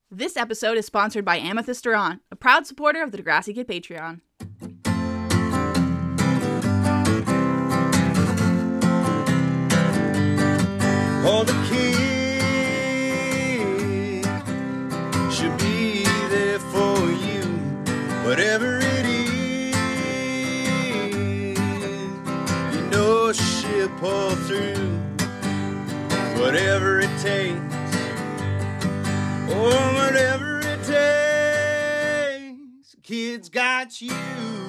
This episode is sponsored by Amethyst Durant, a proud supporter of the Degrassi Kid Patreon. All the kids should be there for you, whatever it is. You know she'll pull through, whatever it takes. Oh, whatever it takes, kids got you.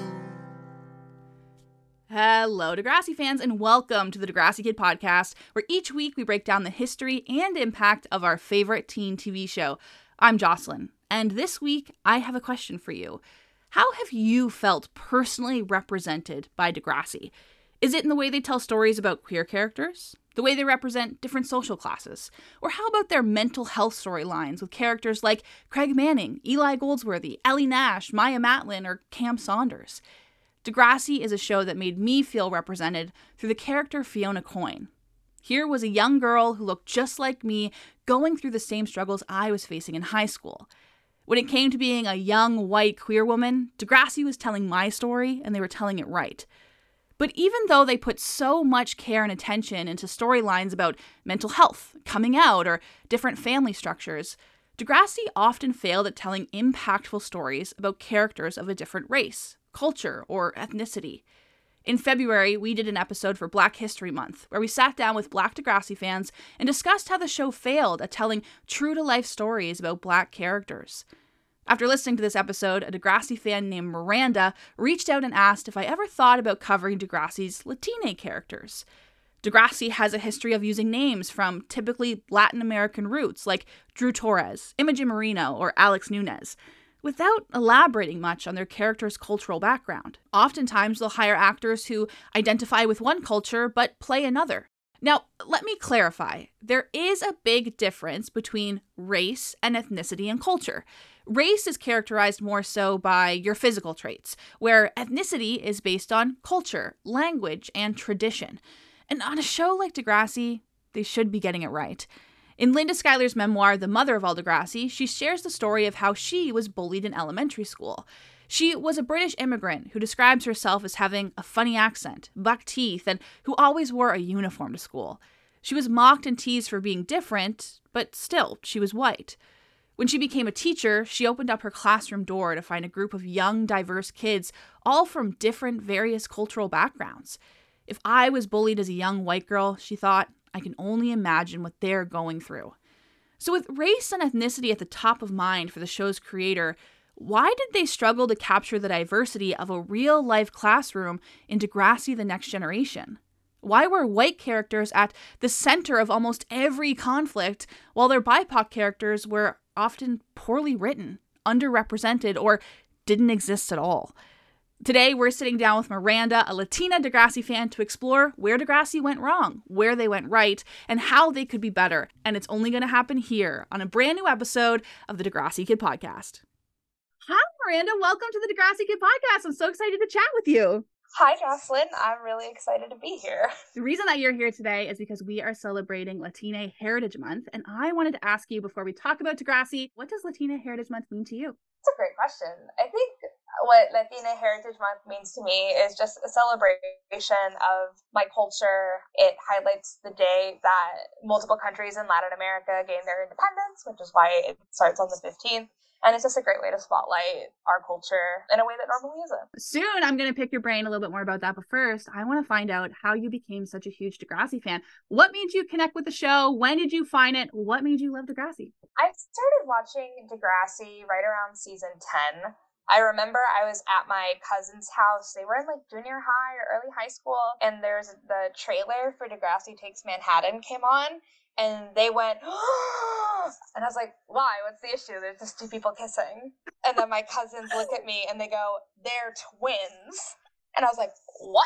Hello, Degrassi fans, and welcome to the Degrassi Kid Podcast, where each week we break down the history and impact of our favorite teen TV show. I'm Jocelyn, and this week I have a question for you. How have you felt personally represented by Degrassi? Is it in the way they tell stories about queer characters? The way they represent different social classes? Or how about their mental health storylines with characters like Craig Manning, Eli Goldsworthy, Ellie Nash, Maya Matlin, or Cam Saunders? Degrassi is a show that made me feel represented through the character Fiona Coyne. Here was a young girl who looked just like me, going through the same struggles I was facing in high school. When it came to being a young, white, queer woman, Degrassi was telling my story, and they were telling it right. But even though they put so much care and attention into storylines about mental health, coming out, or different family structures, Degrassi often failed at telling impactful stories about characters of a different race, culture, or ethnicity. In February, we did an episode for Black History Month, where we sat down with Black Degrassi fans and discussed how the show failed at telling true-to-life stories about Black characters. After listening to this episode, a Degrassi fan named Miranda reached out and asked if I ever thought about covering Degrassi's Latina characters. Degrassi has a history of using names from typically Latin American roots like Drew Torres, Imogen Marino, or Alex Nunez, without elaborating much on their character's cultural background. Oftentimes, they'll hire actors who identify with one culture but play another. Now, let me clarify. There is a big difference between race and ethnicity and culture. Race is characterized more so by your physical traits, where ethnicity is based on culture, language, and tradition. And on a show like Degrassi, they should be getting it right. In Linda Schuyler's memoir, The Mother of All Degrassi, she shares the story of how she was bullied in elementary school. She was a British immigrant who describes herself as having a funny accent, buck teeth, and who always wore a uniform to school. She was mocked and teased for being different, but still, she was white. When she became a teacher, she opened up her classroom door to find a group of young, diverse kids, all from different, various cultural backgrounds. If I was bullied as a young white girl, she thought, I can only imagine what they're going through. So with race and ethnicity at the top of mind for the show's creator, why did they struggle to capture the diversity of a real-life classroom in Degrassi: The Next Generation? Why were white characters at the center of almost every conflict, while their BIPOC characters were often poorly written, underrepresented, or didn't exist at all? Today, we're sitting down with Miranda, a Latina Degrassi fan, to explore where Degrassi went wrong, where they went right, and how they could be better. And it's only going to happen here on a brand new episode of the Degrassi Kid Podcast. Hi, Miranda. Welcome to the Degrassi Kid Podcast. I'm so excited to chat with you. Hi, Jocelyn. I'm really excited to be here. The reason that you're here today is because we are celebrating Latina Heritage Month, and I wanted to ask you before we talk about Degrassi, what does Latina Heritage Month mean to you? It's a great question. I think what Latina Heritage Month means to me is just a celebration of my culture. It highlights the day that multiple countries in Latin America gained their independence, which is why it starts on the 15th. And it's just a great way to spotlight our culture in a way that normally isn't. Soon, I'm going to pick your brain a little bit more about that. But first, I want to find out how you became such a huge Degrassi fan. What made you connect with the show? When did you find it? What made you love Degrassi? I started watching Degrassi right around season 10. I remember I was at my cousin's house. They were in like junior high or early high school. And there's the trailer for Degrassi Takes Manhattan came on. And they went, oh! And I was like, why? What's the issue? There's just two people kissing. And then my cousins look at me and they go, they're twins. And I was like, what?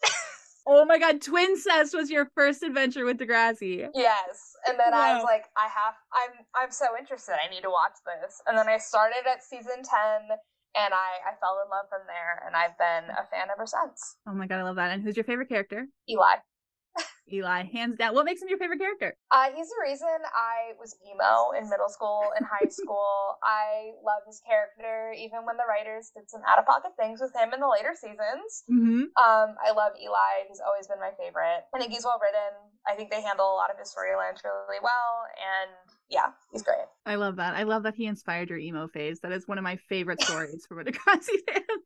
Oh my God, Twincest was your first adventure with Degrassi. Yes. And then Wow. I was like, I'm so interested. I need to watch this. And then I started at season 10 and I fell in love from there. And I've been a fan ever since. Oh my God, I love that. And who's your favorite character? Eli. Eli, hands down. What makes him your favorite character? He's the reason I was emo in middle school and high school. I love his character, even when the writers did some out-of-pocket things with him in the later seasons. Mm-hmm. I love Eli. He's always been my favorite. I think he's well written. I think they handle a lot of his storylines really well, and yeah, he's great. I love that. I love that he inspired your emo phase. That is one of my favorite stories from a Degrassi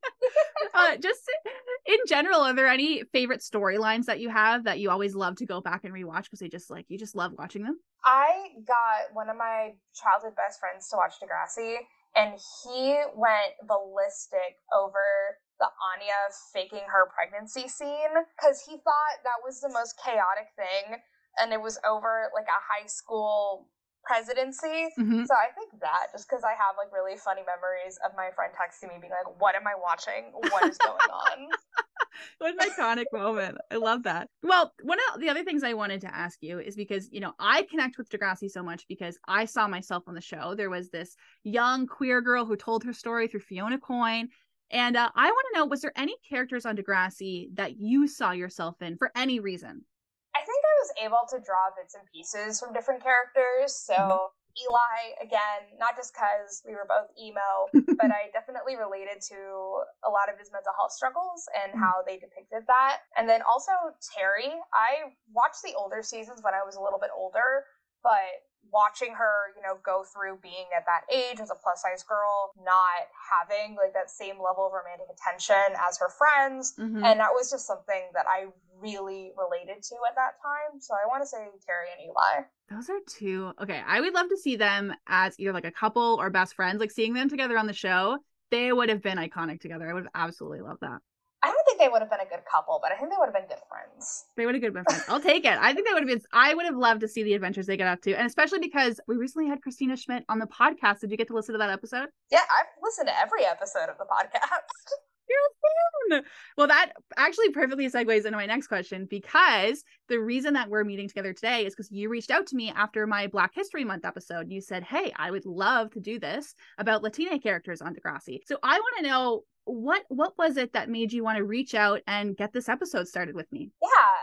fan. Just in general, are there any favorite storylines that you have that you always love to go back and rewatch because you just love watching them? I got one of my childhood best friends to watch Degrassi, and he went ballistic over the Anya faking her pregnancy scene because he thought that was the most chaotic thing, and it was over like a high school presidency. Mm-hmm. So I think that, just because I have like really funny memories of my friend texting me being like, what am I watching? What is going on? What an iconic moment. I love that. Well, one of the other things I wanted to ask you is because, I connect with Degrassi so much because I saw myself on the show. There was this young queer girl who told her story through Fiona Coyne. And I want to know, was there any characters on Degrassi that you saw yourself in for any reason? I think I was able to draw bits and pieces from different characters. So Eli, again, not just because we were both emo, but I definitely related to a lot of his mental health struggles and how they depicted that. And then also Terry, I watched the older seasons when I was a little bit older, but watching her, go through being at that age as a plus size girl, not having like that same level of romantic attention as her friends. Mm-hmm. And that was just something that I really related to at that time. So I want to say Terry and Eli. Those are two. Okay, I would love to see them as either like a couple or best friends. Like seeing them together on the show, they would have been iconic together. I would have absolutely loved that. I don't think they would have been a good couple, but I think they would have been good friends. They would have been friends. I'll take it. I think they would have been. I would have loved to see the adventures they get up to, and especially because we recently had Christina Schmidt on the podcast. Did you get to listen to that episode? Yeah, I've listened to every episode of the podcast. You're a fan. Well, that actually perfectly segues into my next question, because the reason that we're meeting together today is because you reached out to me after my Black History Month episode. You said, hey, I would love to do this about Latina characters on Degrassi. So I want to know, what was it that made you want to reach out and get this episode started with me? Yeah,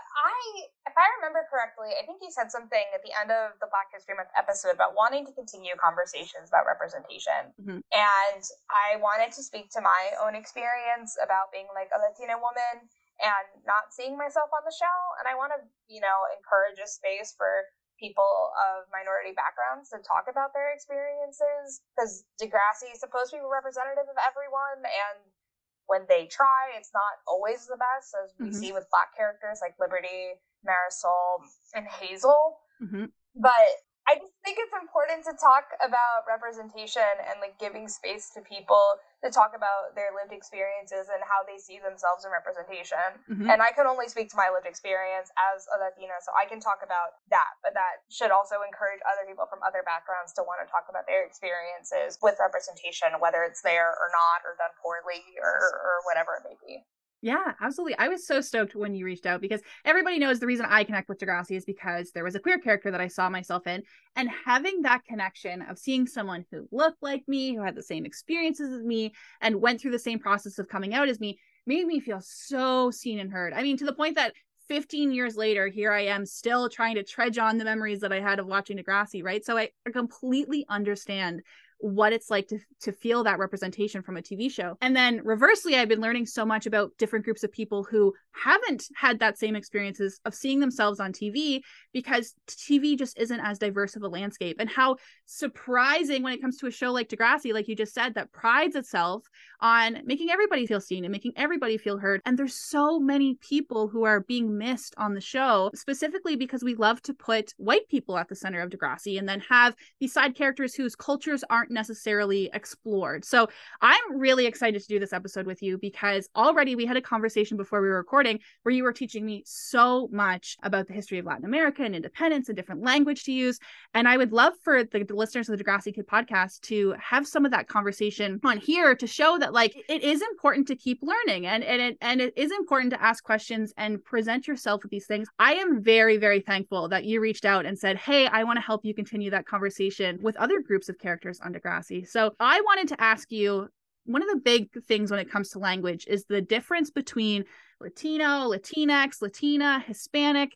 if I remember correctly, I think you said something at the end of the Black History Month episode about wanting to continue conversations about representation. Mm-hmm. And I wanted to speak to my own experience about being like a Latina woman and not seeing myself on the show. And I want to, encourage a space for people of minority backgrounds to talk about their experiences, because Degrassi is supposed to be representative of everyone, and when they try, it's not always the best, as we see with Black characters like Liberty, Marisol, and Hazel. Mm-hmm. But I just think it's important to talk about representation and like giving space to people to talk about their lived experiences and how they see themselves in representation. Mm-hmm. And I can only speak to my lived experience as a Latina, so I can talk about that, but that should also encourage other people from other backgrounds to want to talk about their experiences with representation, whether it's there or not, or done poorly, or whatever it may be. Yeah, absolutely. I was so stoked when you reached out, because everybody knows the reason I connect with Degrassi is because there was a queer character that I saw myself in, and having that connection of seeing someone who looked like me, who had the same experiences as me, and went through the same process of coming out as me, made me feel so seen and heard. I mean, to the point that 15 years later, here I am still trying to trudge on the memories that I had of watching Degrassi, right? So I completely understand what it's like to feel that representation from a TV show. And then reversely, I've been learning so much about different groups of people who haven't had that same experiences of seeing themselves on TV, because TV just isn't as diverse of a landscape. And how surprising when it comes to a show like Degrassi, like you just said, that prides itself on making everybody feel seen and making everybody feel heard. And there's so many people who are being missed on the show, specifically because we love to put white people at the center of Degrassi and then have these side characters whose cultures aren't necessarily explored. So I'm really excited to do this episode with you, because already we had a conversation before we were recording where you were teaching me so much about the history of Latin America and independence and different language to use. And I would love for the listeners of the Degrassi Kid podcast to have some of that conversation on here to show that like it is important to keep learning, and it is important to ask questions and present yourself with these things. I am very, very thankful that you reached out and said, hey, I want to help you continue that conversation with other groups of characters on Degrassi. So I wanted to ask you, one of the big things when it comes to language is the difference between Latino, Latinx, Latina, Hispanic.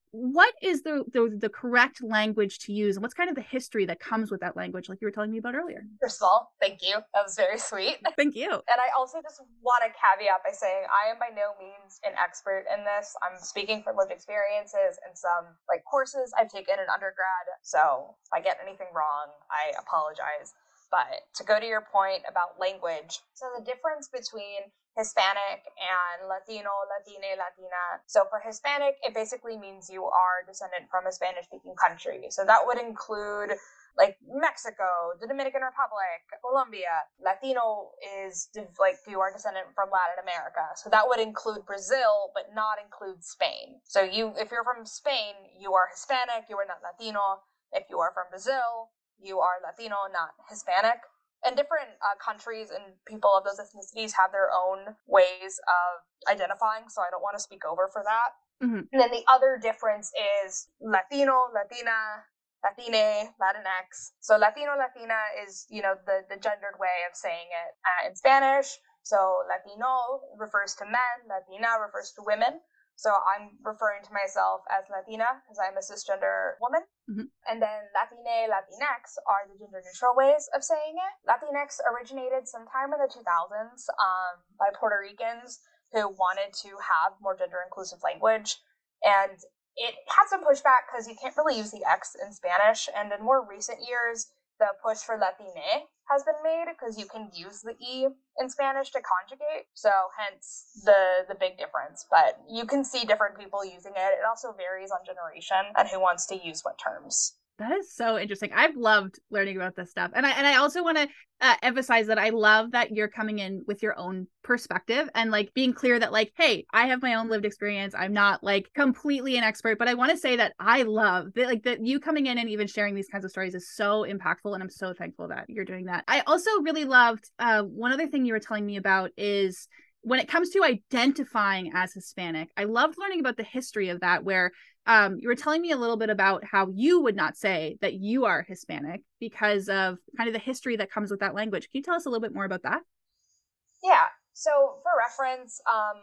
what is the correct language to use, and what's kind of the history that comes with that language, like you were telling me about earlier? First of all, thank you. That was very sweet. Thank you. And I also just want to caveat by saying I am by no means an expert in this. I'm speaking from lived experiences and some like courses I've taken in undergrad. So if I get anything wrong, I apologize. But to go to your point about language, so the difference between Hispanic and Latino, Latine, Latina. So for Hispanic, it basically means you are descendant from a Spanish-speaking country. So that would include like Mexico, the Dominican Republic, Colombia. Latino is like you are descendant from Latin America. So that would include Brazil, but not include Spain. So if you're from Spain, you are Hispanic, you are not Latino. If you are from Brazil, you are Latino, not Hispanic. And different countries and people of those ethnicities have their own ways of identifying, so I don't want to speak over for that. Mm-hmm. And then the other difference is Latino, Latina, Latine, Latinx. So Latino, Latina is, the gendered way of saying it in Spanish. So Latino refers to men, Latina refers to women. So I'm referring to myself as Latina because I'm a cisgender woman. Mm-hmm. And then Latine, Latinx are the gender neutral ways of saying it. Latinx originated sometime in the 2000s by Puerto Ricans who wanted to have more gender inclusive language. And it had some pushback because you can't really use the X in Spanish. And in more recent years, the push for Latine has been made because you can use the E in Spanish to conjugate. So hence the big difference. But you can see different people using it. It also varies on generation and who wants to use what terms. That is so interesting. I've loved learning about this stuff. And I also want to emphasize that I love that you're coming in with your own perspective and like being clear that like, hey, I have my own lived experience. I'm not like completely an expert, but I want to say that I love that, like that you coming in and even sharing these kinds of stories is so impactful. And I'm so thankful that you're doing that. I also really loved one other thing you were telling me about is when it comes to identifying as Hispanic. I loved learning about the history of that, where you were telling me a little bit about how you would not say that you are Hispanic because of kind of the history that comes with that language. Can you tell us a little bit more about that? Yeah. So for reference,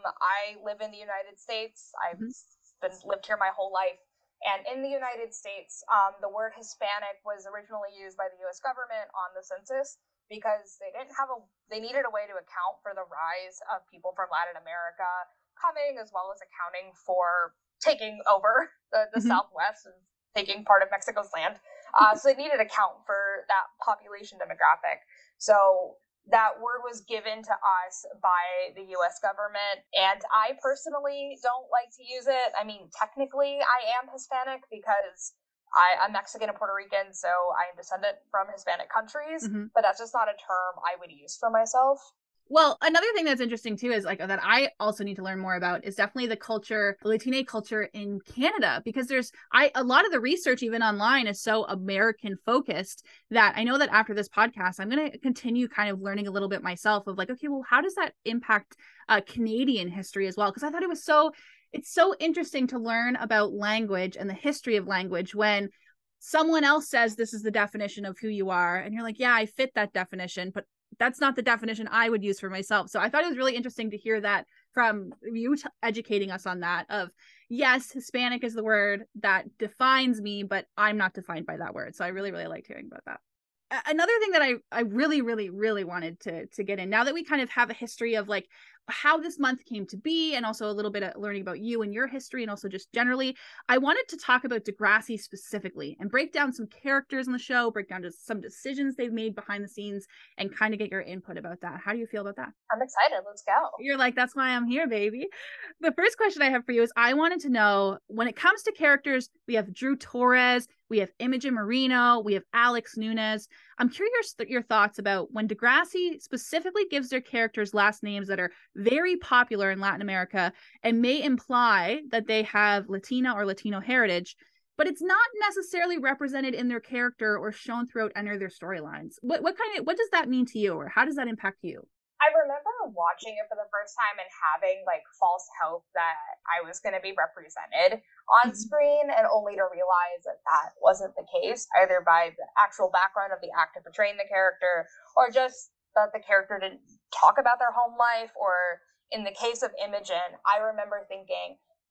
I live in the United States. I've lived here my whole life. And in the United States, the word Hispanic was originally used by the U.S. government on the census because they needed a way to account for the rise of people from Latin America coming, as well as accounting for taking over the Southwest and taking part of Mexico's land. So they needed to account for that population demographic. So that word was given to us by the U.S. government, and I personally don't like to use it. I mean, technically, I am Hispanic because I'm Mexican and Puerto Rican, so I am descendant from Hispanic countries, but that's just not a term I would use for myself. Well, another thing that's interesting too is like that I also need to learn more about is definitely the culture, the Latine culture in Canada, because a lot of the research even online is so American focused that I know that after this podcast, I'm going to continue kind of learning a little bit myself of like, okay, well, how does that impact Canadian history as well? Because I thought it's so interesting to learn about language and the history of language when someone else says this is the definition of who you are. And you're like, yeah, I fit that definition, but that's not the definition I would use for myself. So I thought it was really interesting to hear that from you educating us on that of, yes, Hispanic is the word that defines me, but I'm not defined by that word. So I really, really liked hearing about that. Another thing that I really, really, really wanted to get in, now that we kind of have a history of like how this month came to be and also a little bit of learning about you and your history and also just generally, I wanted to talk about Degrassi specifically and break down some characters in the show, break down just some decisions they've made behind the scenes and kind of get your input about that. How do you feel about that? I'm excited. Let's go. You're like, that's why I'm here, baby. The first question I have for you is I wanted to know, when it comes to characters, we have Drew Torres, we have Imogen Marino, we have Alex Nunes. I'm curious your thoughts about when Degrassi specifically gives their characters last names that are very popular in Latin America and may imply that they have Latina or Latino heritage, but it's not necessarily represented in their character or shown throughout any of their storylines. What does that mean to you, or how does that impact you? I remember watching it for the first time and having like false hope that I was going to be represented on screen, and only to realize that that wasn't the case, either by the actual background of the actor portraying the character or just that the character didn't talk about their home life. Or in the case of Imogen, I remember thinking,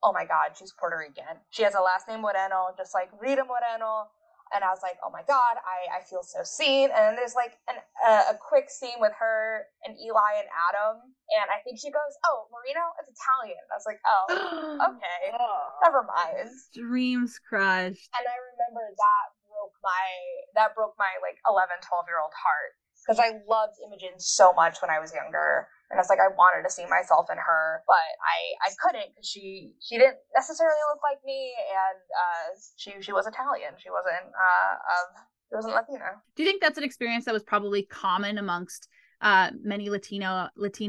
oh my God, she's Puerto Rican. She has a last name Moreno, just like Rita Moreno. And I was like, oh my God, I feel so seen. And then there's like a quick scene with her and Eli and Adam. And I think she goes, oh, Marino, it's Italian. I was like, oh, okay, never mind. Dreams crushed. And I remember that broke my like 11, 12-year-old heart. Because I loved Imogen so much when I was younger. And I was like, I wanted to see myself in her, but I couldn't because she didn't necessarily look like me, and she was Italian. She wasn't Latina. Do you think that's an experience that was probably common amongst many Latine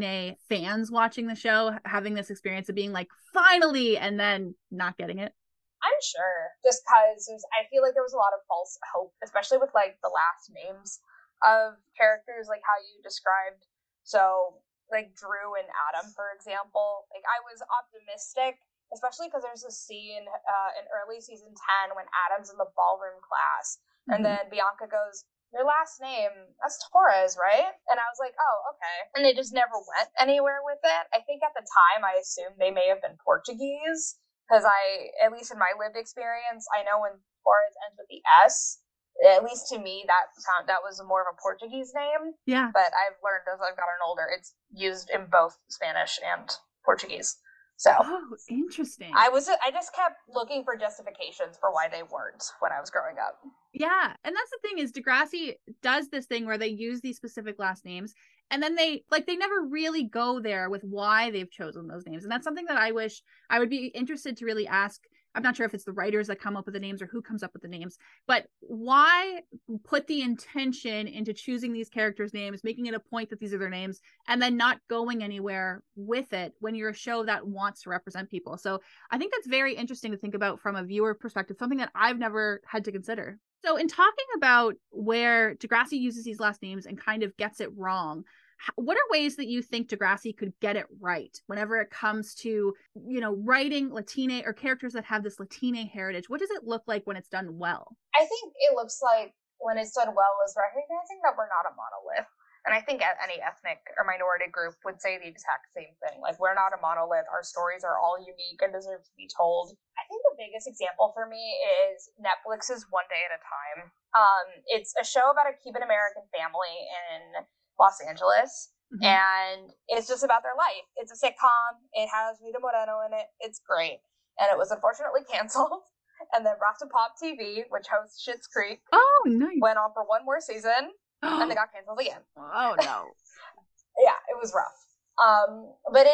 fans watching the show, having this experience of being like, finally, and then not getting it? I'm sure, just because I feel like there was a lot of false hope, especially with like the last names of characters, like how you described. So like Drew and Adam, for example, like I was optimistic, especially because there's a scene in early season 10 when Adam's in the ballroom class, and then Bianca goes, your last name, that's Torres, right? And I was like, oh, okay. And they just never went anywhere with it. I think at the time I assumed they may have been Portuguese, because at least in my lived experience, I know when Torres ends with the S, at least to me, that was more of a Portuguese name. Yeah. But I've learned as I've gotten older, it's used in both Spanish and Portuguese. So, interesting. I just kept looking for justifications for why they weren't when I was growing up. Yeah, and that's the thing is Degrassi does this thing where they use these specific last names, and then they never really go there with why they've chosen those names. And that's something that I wish I would be interested to really ask. I'm not sure if it's the writers that come up with the names or who comes up with the names, but why put the intention into choosing these characters' names, making it a point that these are their names, and then not going anywhere with it when you're a show that wants to represent people. So I think that's very interesting to think about from a viewer perspective, something that I've never had to consider. So in talking about where Degrassi uses these last names and kind of gets it wrong, what are ways that you think Degrassi could get it right whenever it comes to, writing Latine or characters that have this Latine heritage? What does it look like when it's done well? I think it looks like when it's done well is recognizing that we're not a monolith. And I think any ethnic or minority group would say the exact same thing. Like, we're not a monolith. Our stories are all unique and deserve to be told. I think the biggest example for me is Netflix's One Day at a Time. It's a show about a Cuban American family in Los Angeles, and it's just about their life. It's a sitcom. It has Rita Moreno in it. It's great. And it was unfortunately canceled, and then brought to Pop TV, which hosts Schitt's Creek. Oh, nice. Went on for one more season, and they got canceled again. Oh, no. Yeah, it was rough. But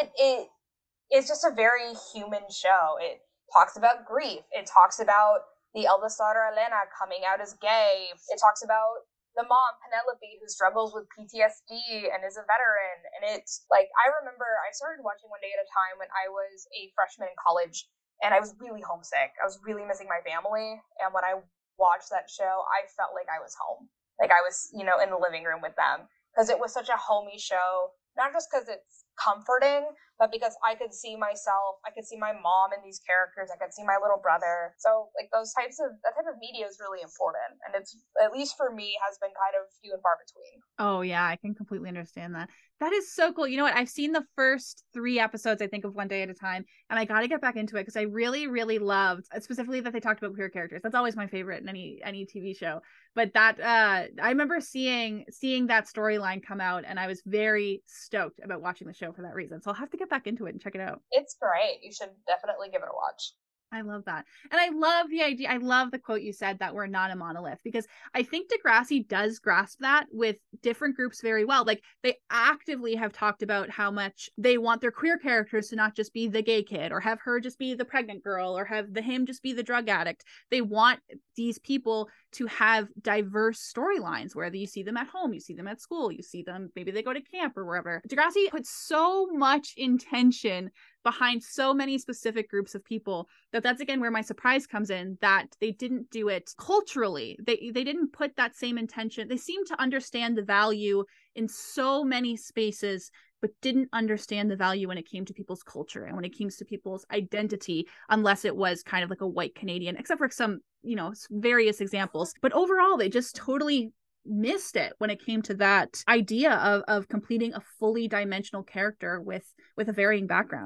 it's just a very human show. It talks about grief. It talks about the eldest daughter, Elena, coming out as gay. It talks about the mom, Penelope, who struggles with PTSD and is a veteran. And it's like, I remember I started watching One Day at a Time when I was a freshman in college, and I was really homesick. I was really missing my family. And when I watched that show, I felt like I was home. Like I was, in the living room with them, because it was such a homey show, not just because it's comforting, but because I could see myself, I could see my mom in these characters, I could see my little brother. So like that type of media is really important, and it's, at least for me, has been kind of few and far between. Oh yeah, I can completely understand that. That is so cool. You know what? I've seen the first 3 episodes, I think, of One Day at a Time, and I got to get back into it because I really, really loved, specifically that they talked about queer characters. That's always my favorite in any TV show. But that I remember seeing that storyline come out, and I was very stoked about watching the show for that reason. So I'll have to get back into it and check it out. It's great. You should definitely give it a watch. I love that. And I love the idea. I love the quote you said, that we're not a monolith, because I think Degrassi does grasp that with different groups very well. Like, they actively have talked about how much they want their queer characters to not just be the gay kid, or have her just be the pregnant girl, or have him just be the drug addict. They want these people to have diverse storylines, where you see them at home, you see them at school, you see them, maybe they go to camp or wherever. Degrassi puts so much intention behind so many specific groups of people that's again where my surprise comes in, that they didn't do it culturally. They didn't put that same intention. They seem to understand the value in so many spaces, but didn't understand the value when it came to people's culture and when it came to people's identity, unless it was kind of like a white Canadian, except for some, various examples. But overall, they just totally missed it when it came to that idea of completing a fully dimensional character with a varying background.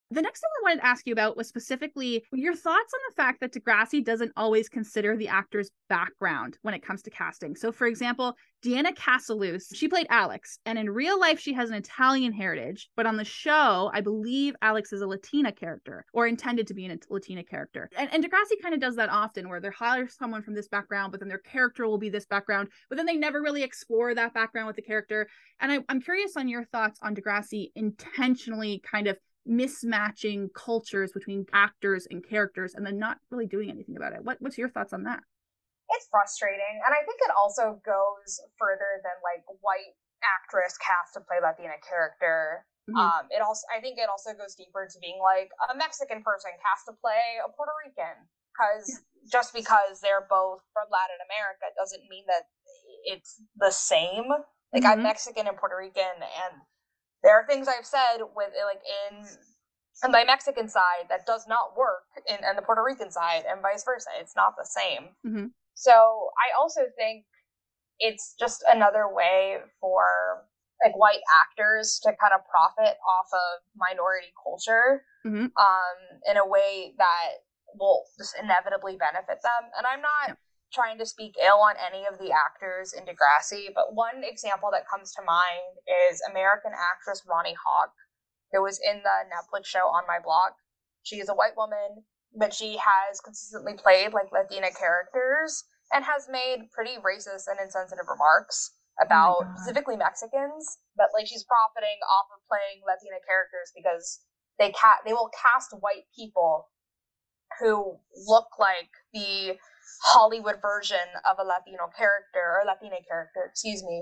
The next thing I wanted to ask you about was specifically your thoughts on the fact that Degrassi doesn't always consider the actor's background when it comes to casting. So, for example, Deanna Casaluce, she played Alex, and in real life, she has an Italian heritage, but on the show, I believe Alex is a Latina character, or intended to be a Latina character. And Degrassi kind of does that often, where they hire someone from this background, but then their character will be this background, but then they never really explore that background with the character. And I'm curious on your thoughts on Degrassi intentionally kind of mismatching cultures between actors and characters and then not really doing anything about it. What's your thoughts on that? It's frustrating, and I think it also goes further than like white actress cast to play Latina character. I think it also goes deeper to being like a Mexican person cast to play a Puerto Rican, because just because they're both from Latin America doesn't mean that it's the same. Like I'm Mexican and Puerto Rican, and there are things I've said with like in my Mexican side that does not work in the Puerto Rican side, and vice versa. It's not the same. So I also think it's just another way for like white actors to kind of profit off of minority culture in a way that will just inevitably benefit them. And I'm not trying to speak ill on any of the actors in Degrassi, but one example that comes to mind is American actress Ronnie Hawk, who was in the Netflix show On My Block. She is a white woman, but she has consistently played like Latina characters and has made pretty racist and insensitive remarks about specifically Mexicans. But like she's profiting off of playing Latina characters because they will cast white people who look like the Hollywood version of a Latino character, or Latina character,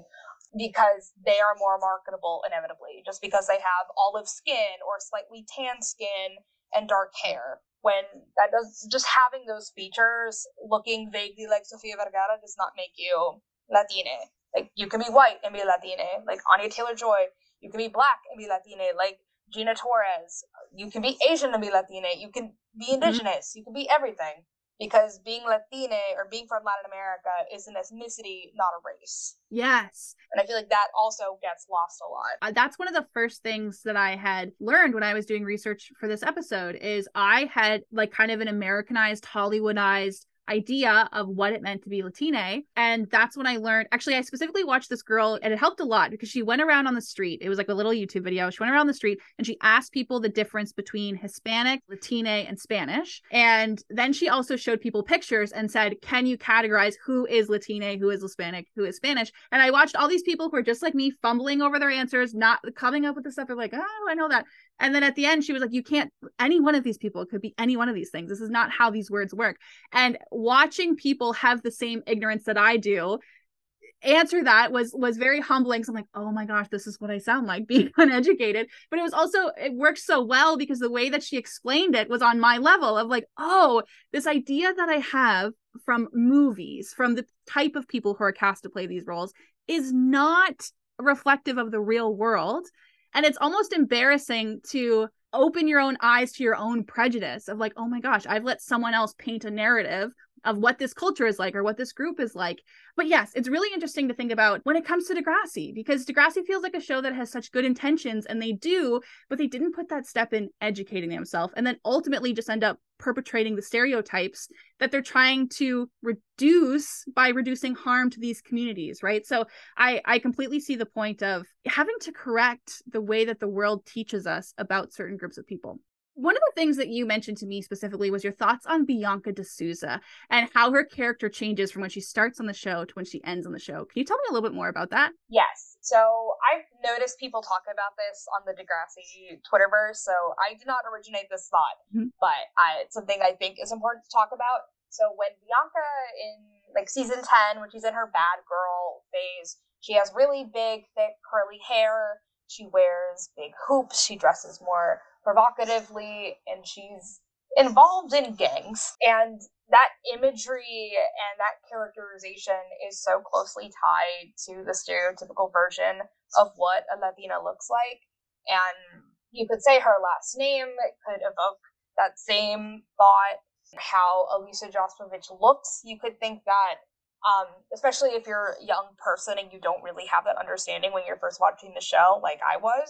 because they are more marketable inevitably, just because they have olive skin or slightly tan skin and dark hair. When that does, just having those features looking vaguely like Sofia Vergara does not make you Latina. Like you can be white and be Latina, like Anya Taylor-Joy. You can be black and be Latina, like Gina Torres. You can be Asian and be Latina. You can be indigenous. You can be everything. Because being Latina or being from Latin America is an ethnicity, not a race. Yes. And I feel like that also gets lost a lot. That's one of the first things that I had learned when I was doing research for this episode is I had like kind of an Americanized, Hollywoodized idea of what it meant to be Latina. And that's when I learned, actually, I specifically watched this girl and it helped a lot because she went around on the street. It was like a little YouTube video. She went around the street and she asked people the difference between Hispanic, Latina, and Spanish. And then she also showed people pictures and said, can you categorize who is Latina, who is Hispanic, who is Spanish? And I watched all these people who are just like me fumbling over their answers, not coming up with the stuff. They're like, oh, I know that. And then at the end, she was like, you can't, any one of these people could be any one of these things. This is not how these words work. And watching people have the same ignorance that I do answer that was very humbling. So I'm like, oh my gosh, this is what I sound like being uneducated. But it was also, it worked so well because the way that she explained it was on my level of like, oh, this idea that I have from movies, from the type of people who are cast to play these roles is not reflective of the real world. And it's almost embarrassing to open your own eyes to your own prejudice of like, oh my gosh, I've let someone else paint a narrative of what this culture is like or what this group is like. But yes, it's really interesting to think about when it comes to Degrassi, because Degrassi feels like a show that has such good intentions, and they do, but they didn't put that step in educating themselves and then ultimately just end up perpetrating the stereotypes that they're trying to reduce by reducing harm to these communities, right? So I completely see the point of having to correct the way that the world teaches us about certain groups of people. One of the things that you mentioned to me specifically was your thoughts on Bianca D'Souza and how her character changes from when she starts on the show to when she ends on the show. Can you tell me a little bit more about that? Yes. So I've noticed people talk about this on the Degrassi Twitterverse, so I did not originate this thought, but it's something I think is important to talk about. So when Bianca in like season 10, when she's in her bad girl phase, she has really big, thick, curly hair. She wears big hoops. She dresses more provocatively, and she's involved in gangs. And that imagery and that characterization is so closely tied to the stereotypical version of what a Latina looks like. And you could say her last name could evoke that same thought. How Elisa Jospovich looks, you could think that, especially if you're a young person and you don't really have that understanding when you're first watching the show, like I was,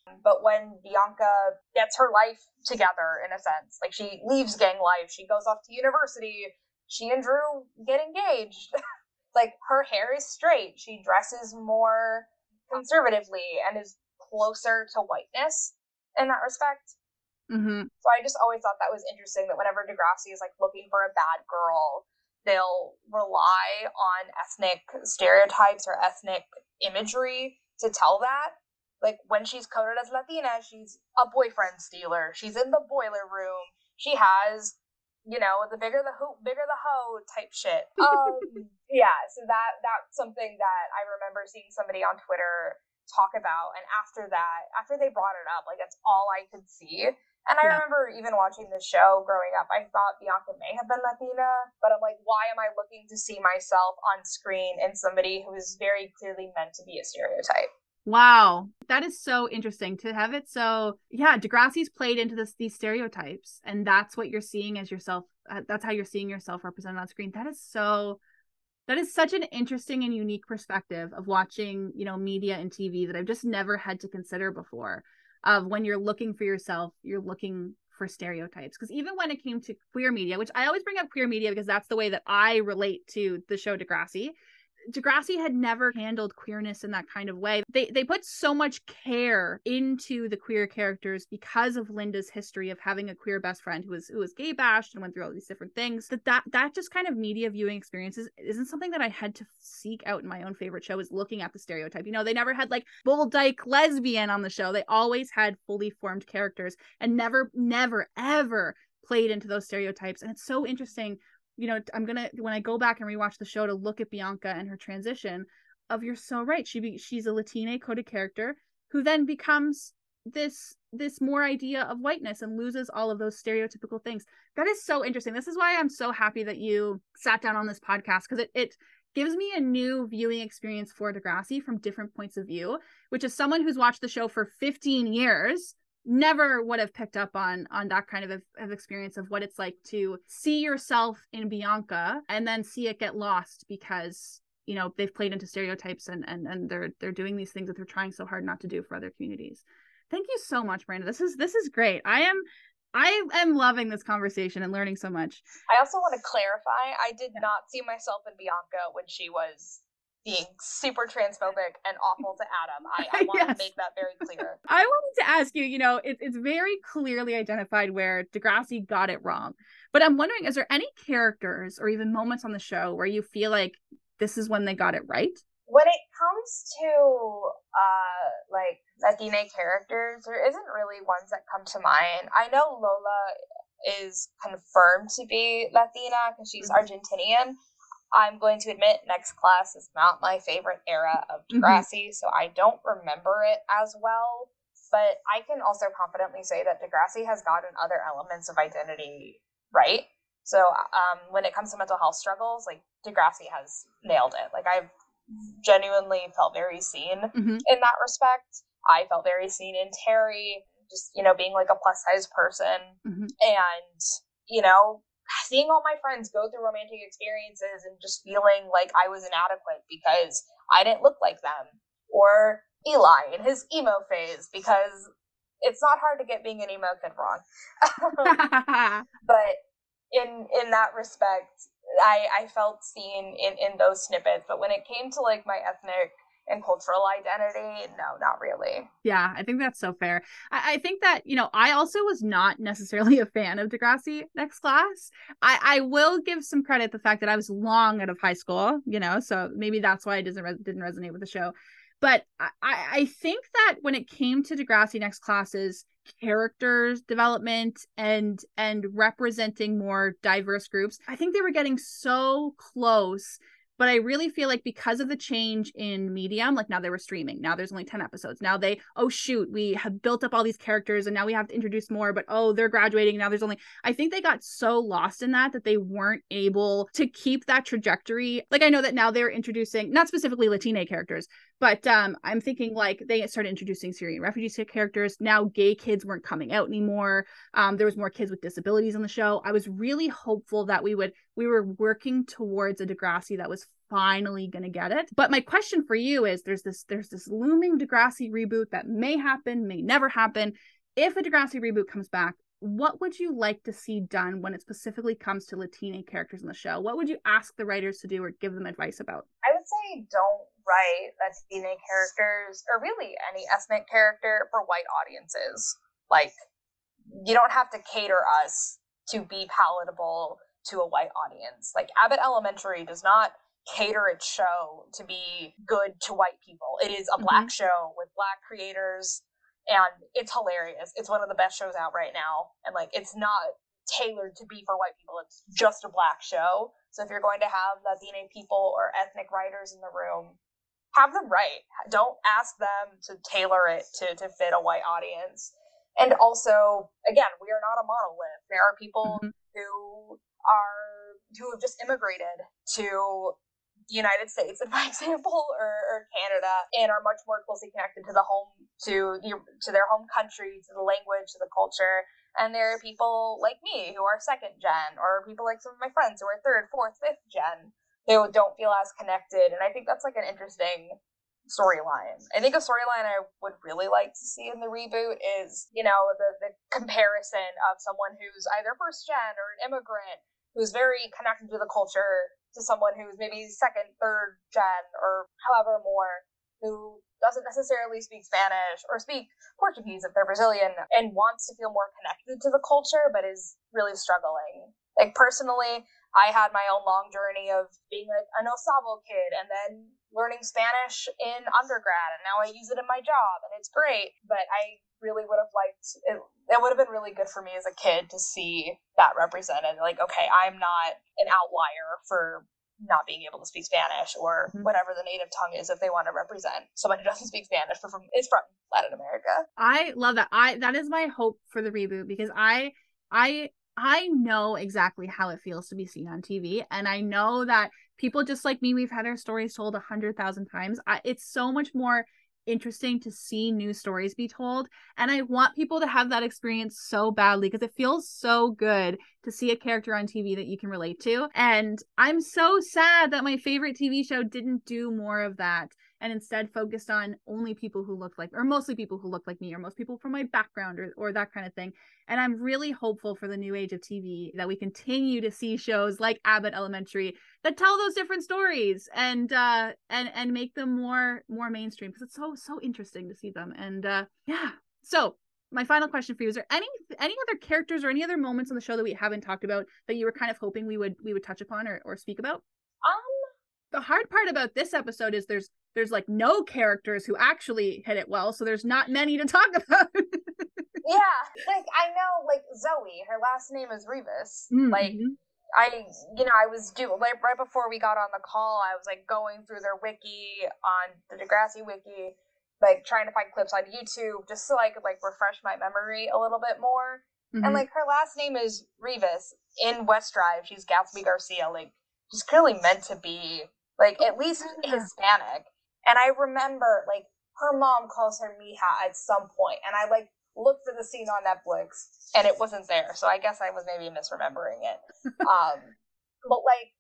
But when Bianca gets her life together, in a sense, like she leaves gang life, she goes off to university, she and Drew get engaged. Like her hair is straight, she dresses more conservatively and is closer to whiteness in that respect. Mm-hmm. So I just always thought that was interesting that whenever Degrassi is like looking for a bad girl, they'll rely on ethnic stereotypes or ethnic imagery to tell that. Like when she's coded as Latina, she's a boyfriend stealer. She's in the boiler room. She has, you know, the bigger the hoop, bigger the hoe type shit. Yeah, so that's something that I remember seeing somebody on Twitter talk about, and after they brought it up, like that's all I could see. And I remember even watching the show growing up, I thought Bianca may have been Latina, but I'm like, why am I looking to see myself on screen in somebody who is very clearly meant to be a stereotype? Wow, that is so interesting to have it. So yeah, Degrassi's played into these stereotypes, and that's what you're seeing as yourself. That's how you're seeing yourself represented on screen. That is such an interesting and unique perspective of watching, you know, media and TV that I've just never had to consider before. Of when you're looking for yourself, you're looking for stereotypes. Because even when it came to queer media, which I always bring up queer media because that's the way that I relate to the show Degrassi had never handled queerness in that kind of way. They put so much care into the queer characters because of Linda's history of having a queer best friend who was gay bashed and went through all these different things. That just kind of media viewing experiences isn't something that I had to seek out in my own favorite show, is looking at the stereotype. You know, they never had like bull dyke lesbian on the show. They always had fully formed characters and never ever played into those stereotypes. And it's so interesting. You know, when I go back and rewatch the show to look at Bianca and her transition of, you're so right. She's a Latina coded character who then becomes this more idea of whiteness and loses all of those stereotypical things. That is so interesting. This is why I'm so happy that you sat down on this podcast, because it gives me a new viewing experience for Degrassi from different points of view, which is someone who's watched the show for 15 years. Never would have picked up on that kind of experience of what it's like to see yourself in Bianca and then see it get lost because, you know, they've played into stereotypes and they're doing these things that they're trying so hard not to do for other communities. Thank you so much, Miranda. This is great. I am loving this conversation and learning so much. I also want to clarify, I did not see myself in Bianca when she was being super transphobic and awful to Adam. I want to make that very clear. I wanted to ask you, you know, it's very clearly identified where Degrassi got it wrong. But I'm wondering, is there any characters or even moments on the show where you feel like this is when they got it right? When it comes to like Latina characters, there isn't really ones that come to mind. I know Lola is confirmed to be Latina because she's Argentinian. I'm going to admit Next Class is not my favorite era of Degrassi, so I don't remember it as well. But I can also confidently say that Degrassi has gotten other elements of identity right. So when it comes to mental health struggles, like Degrassi has nailed it. Like I've genuinely felt very seen in that respect. I felt very seen in Terry, just, you know, being like a plus size person and, you know, seeing all my friends go through romantic experiences and just feeling like I was inadequate because I didn't look like them. Or Eli in his emo phase, because it's not hard to get being an emo kid wrong. But in that respect, I felt seen in those snippets. But when it came to like my ethnic and cultural identity, no, not really. Yeah, I think that's so fair. I think that, you know, I also was not necessarily a fan of Degrassi Next Class. I will give some credit the fact that I was long out of high school, you know, so maybe that's why I didn't resonate with the show. But I think that when it came to Degrassi Next Class's characters development and representing more diverse groups, I think they were getting so close. But I really feel like because of the change in medium, like now they were streaming, now there's only 10 episodes. Now we have built up all these characters and now we have to introduce more, but they're graduating. Now I think they got so lost in that they weren't able to keep that trajectory. Like I know that now they're introducing, not specifically Latina characters, But I'm thinking like they started introducing Syrian refugee characters. Now gay kids weren't coming out anymore. There was more kids with disabilities on the show. I was really hopeful that we were working towards a Degrassi that was finally going to get it. But my question for you is, there's this looming Degrassi reboot that may happen, may never happen. If a Degrassi reboot comes back, what would you like to see done when it specifically comes to Latina characters in the show? What would you ask the writers to do or give them advice about? I would say don't write Latina characters, or really any ethnic character, for white audiences. Like, you don't have to cater us to be palatable to a white audience. Like, Abbott Elementary does not cater its show to be good to white people. It is a black show with black creators, and it's hilarious. It's one of the best shows out right now. And like, it's not tailored to be for white people. It's just a black show. So if you're going to have Latina people or ethnic writers in the room, have them write. Don't ask them to tailor it to fit a white audience. And also, again, we are not a monolith. There are people who have just immigrated to the United States, for example, or Canada, and are much more closely connected to to their home country, to the language, to the culture. And there are people like me who are second gen, or people like some of my friends who are third, fourth, fifth gen, who don't feel as connected. And I think that's like an interesting storyline. I think a storyline I would really like to see in the reboot is, the comparison of someone who's either first gen or an immigrant who's very connected to the culture, to someone who's maybe second, third gen, or however more, who doesn't necessarily speak Spanish or speak Portuguese if they're Brazilian, and wants to feel more connected to the culture, but is really struggling. Like, personally, I had my own long journey of being like a No Sabo kid, and then learning Spanish in undergrad, and now I use it in my job, and it's great. But I really would have liked it. It would have been really good for me as a kid to see that represented. Like, okay, I'm not an outlier for not being able to speak Spanish, or whatever the native tongue is, if they want to represent someone who doesn't speak Spanish but is from Latin America. I love that. That is my hope for the reboot, because I know exactly how it feels to be seen on TV, and I know that people just like me, we've had our stories told 100,000 times. It's so much more interesting to see new stories be told, and I want people to have that experience so badly, because it feels so good to see a character on TV that you can relate to. And I'm so sad that my favorite TV show didn't do more of that, and instead focused on only people who look like, or mostly people who look like me, or most people from my background, or that kind of thing. And I'm really hopeful for the new age of TV that we continue to see shows like Abbott Elementary that tell those different stories and make them more mainstream, because it's so interesting to see them. And yeah. So my final question for you, is there any other characters or any other moments on the show that we haven't talked about that you were kind of hoping we would touch upon or speak about? The hard part about this episode is there's like no characters who actually hit it well, so there's not many to talk about. Yeah, like, I know, like, Zoe, her last name is Rivas. Like, I was right before we got on the call, I was like going through their wiki on the Degrassi wiki, like trying to find clips on YouTube just so I could like refresh my memory a little bit more. And like, her last name is Rivas. In West Drive, she's Gatsby Garcia. Like, she's clearly meant to be like at least Hispanic. And I remember like her mom calls her Mija at some point, and I like looked for the scene on Netflix and it wasn't there, so I guess I was maybe misremembering it. But like,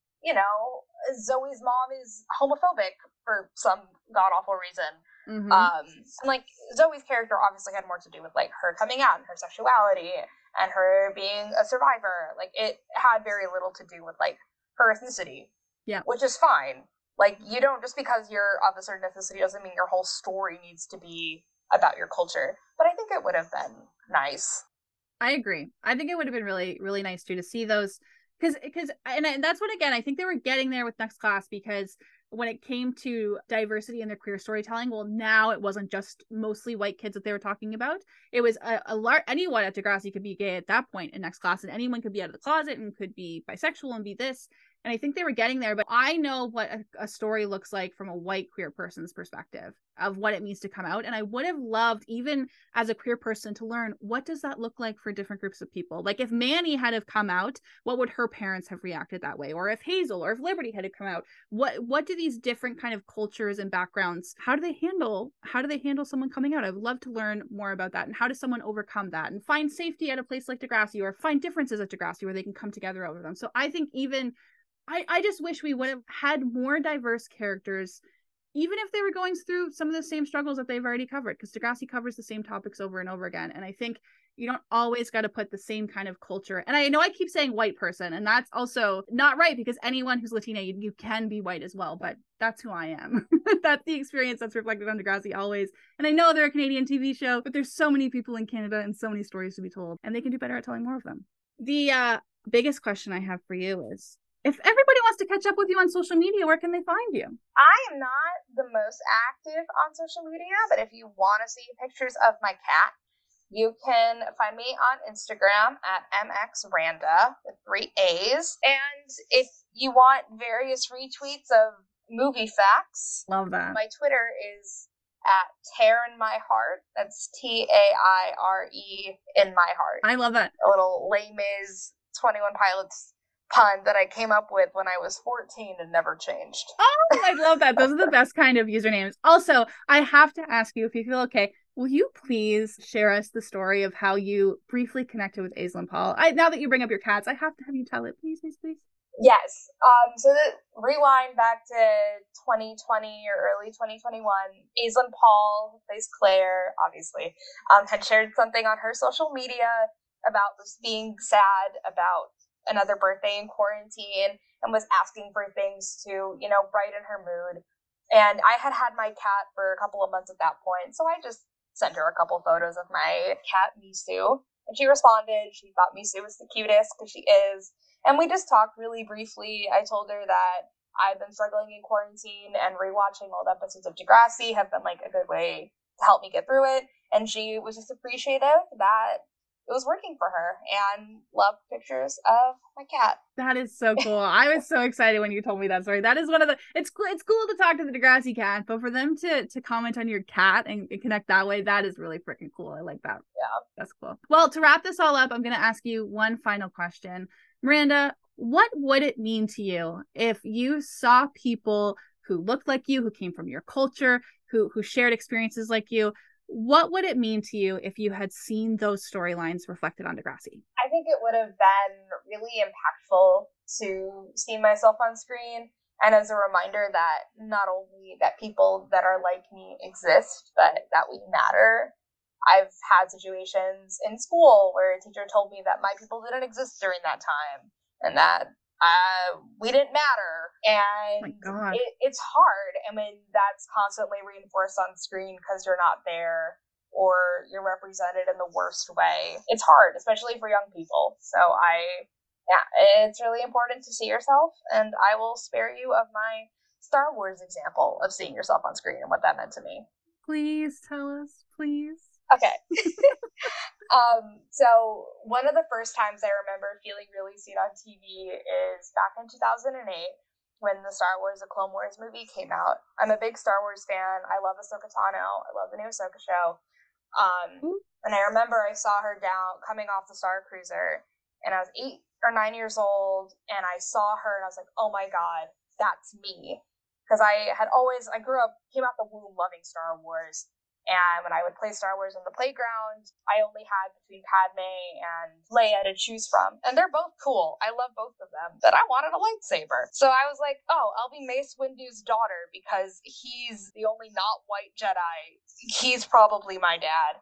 Zoe's mom is homophobic for some god awful reason. And like, Zoe's character obviously had more to do with like her coming out and her sexuality and her being a survivor. Like, it had very little to do with like her ethnicity. Yeah, which is fine. Like, you don't, just because you're of a certain ethnicity doesn't mean your whole story needs to be about your culture. But I think it would have been nice. I agree. I think it would have been really, really nice too to see those, because that's what, again, I think they were getting there with Next Class, because when it came to diversity in their queer storytelling, well, now it wasn't just mostly white kids that they were talking about. It was anyone at Degrassi could be gay at that point in Next Class, and anyone could be out of the closet and could be bisexual and be this. And I think they were getting there, but I know what a story looks like from a white queer person's perspective. of what it means to come out. And I would have loved, even as a queer person, to learn, what does that look like for different groups of people? Like if Manny had have come out, what would her parents have reacted that way? Or if Hazel or if Liberty had to come out, what do these different kind of cultures and backgrounds, how do they handle someone coming out? I would love to learn more about that. And how does someone overcome that and find safety at a place like Degrassi, or find differences at Degrassi where they can come together over them? So I think even I just wish we would have had more diverse characters, even if they were going through some of the same struggles that they've already covered, because Degrassi covers the same topics over and over again. And I think you don't always got to put the same kind of culture. And I know I keep saying white person, and that's also not right, because anyone who's Latina, you can be white as well, but that's who I am. That's the experience that's reflected on Degrassi always. And I know they're a Canadian TV show, but there's so many people in Canada and so many stories to be told, and they can do better at telling more of them. The biggest question I have for you is, if everybody wants to catch up with you on social media, where can they find you? I am not the most active on social media, but if you want to see pictures of my cat, you can find me on Instagram at mxranda with 3 A's. And if you want various retweets of movie facts, love that. My Twitter is at Tear in My Heart. That's TAIRE in my heart. I love that. A little Les Mis 21 Pilots pun that I came up with when I was 14 and never changed. Oh, I love that. Those are the best kind of usernames. Also, I have to ask you, if you feel okay, will you please share us the story of how you briefly connected with Aislinn Paul? Now that you bring up your cats, I have to have you tell it. Please, please, please. Yes. So rewind back to 2020 or early 2021, Aislinn Paul, who plays Claire, obviously, had shared something on her social media about just being sad about another birthday in quarantine, and was asking for things to, brighten her mood. And I had my cat for a couple of months at that point, so I just sent her a couple photos of my cat, Misu, and she responded. She thought Misu was the cutest, because she is. And we just talked really briefly. I told her that I've been struggling in quarantine, and rewatching old episodes of Degrassi have been like a good way to help me get through it. And she was just appreciative that it was working for her, and loved pictures of my cat. That is so cool. I was so excited when you told me that story. That is one of the, it's cool to talk to the Degrassi cat, but for them to comment on your cat and connect that way, that is really freaking cool. I like that. Yeah. That's cool. Well, to wrap this all up, I'm going to ask you one final question. Miranda, what would it mean to you if you saw people who looked like you, who came from your culture, who shared experiences like you? What would it mean to you if you had seen those storylines reflected on Degrassi? I think it would have been really impactful to see myself on screen, and as a reminder that not only that people that are like me exist, but that we matter. I've had situations in school where a teacher told me that my people didn't exist during that time, and that we didn't matter. And it's hard. I mean, that's constantly reinforced on screen because you're not there, or you're represented in the worst way. It's hard, especially for young people. So it's really important to see yourself, and I will spare you of my Star Wars example of seeing yourself on screen and what that meant to me. Please tell us, please. Okay. So one of the first times I remember feeling really seen on TV is back in 2008 when the Star Wars: The Clone Wars movie came out. I'm a big Star Wars fan. I love Ahsoka Tano. I love the new Ahsoka show. And I remember I saw her coming off the Star Cruiser, and I was 8 or 9 years old, and I saw her and I was like, oh my God, that's me. Because I came out the womb loving Star Wars. And when I would play Star Wars on the playground, I only had between Padme and Leia to choose from. And they're both cool. I love both of them. But I wanted a lightsaber. So I was like, oh, I'll be Mace Windu's daughter because he's the only not white Jedi. He's probably my dad.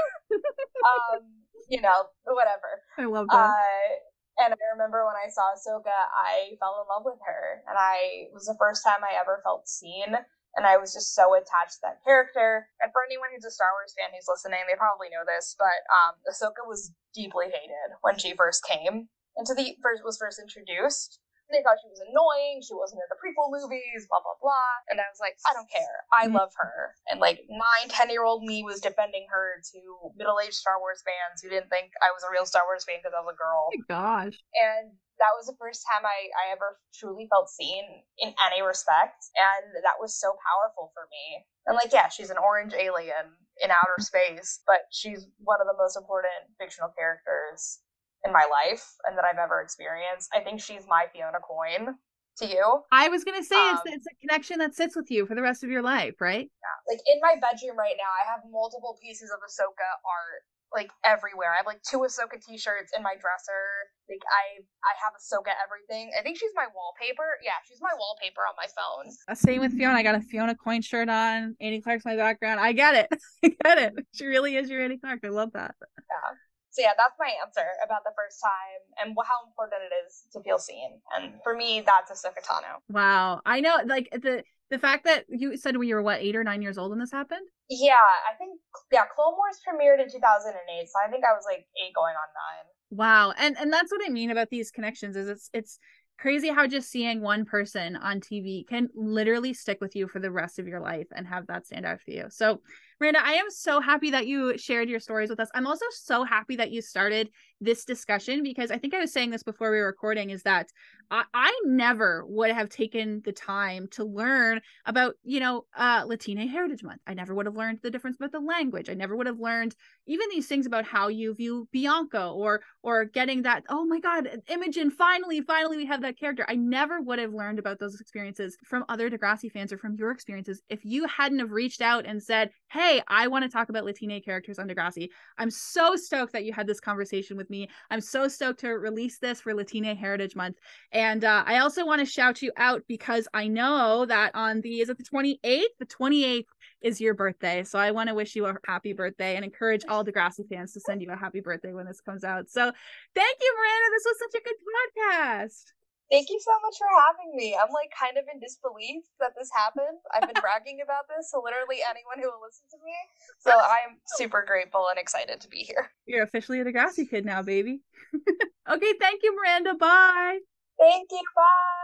Whatever. I love that. And I remember when I saw Ahsoka, I fell in love with her. And it was the first time I ever felt seen. And I was just so attached to that character. And for anyone who's a Star Wars fan who's listening, they probably know this, but Ahsoka was deeply hated when she first came was first introduced. They thought she was annoying, she wasn't in the prequel movies, blah, blah, blah. And I was like, I don't care. I love her. And like 9-10-year-old me was defending her to middle-aged Star Wars fans who didn't think I was a real Star Wars fan because I was a girl. Oh my gosh. And that was the first time I ever truly felt seen in any respect. And that was so powerful for me. And like, yeah, she's an orange alien in outer space, but she's one of the most important fictional characters in my life and that I've ever experienced. I think she's my Fiona Coyne to you. I was gonna say it's a connection that sits with you for the rest of your life, right? Yeah. Like in my bedroom right now, I have multiple pieces of Ahsoka art like everywhere. I have like 2 Ahsoka t-shirts in my dresser. Like I have Ahsoka everything. I think she's my wallpaper. Yeah, she's my wallpaper on my phone. Same with Fiona. I got a Fiona Coyne shirt on. Annie Clark's my background. I get it. I get it. She really is your Annie Clark. I love that. Yeah. So yeah, that's my answer about the first time and how important it is to feel seen. And for me, that's Ahsoka Tano. Wow. I know, like, the fact that you said when you were, 8 or 9 years old when this happened? Yeah, I think, Clone Wars premiered in 2008, so I think I was, 8 going on 9. Wow. And that's what I mean about these connections is it's crazy how just seeing one person on TV can literally stick with you for the rest of your life and have that stand out for you. So Miranda, I am so happy that you shared your stories with us. I'm also so happy that you started this discussion because I think I was saying this before we were recording is that I never would have taken the time to learn about, Latina Heritage Month. I never would have learned the difference about the language. I never would have learned even these things about how you view Bianca or getting that, oh my God, Imogen, finally we have that character. I never would have learned about those experiences from other Degrassi fans or from your experiences if you hadn't have reached out and said, hey, I want to talk about Latina characters on Degrassi. I'm so stoked that you had this conversation with me. I'm so stoked to release this for Latina Heritage Month. And I also want to shout you out because I know that is it the 28th? The 28th is your birthday. So I want to wish you a happy birthday and encourage all Degrassi fans to send you a happy birthday when this comes out. So thank you, Miranda. This was such a good podcast. Thank you so much for having me. I'm kind of in disbelief that this happened. I've been bragging about this to literally anyone who will listen to me. So I'm super grateful and excited to be here. You're officially a Degrassi kid now, baby. Okay, thank you, Miranda. Bye. Thank you. Bye.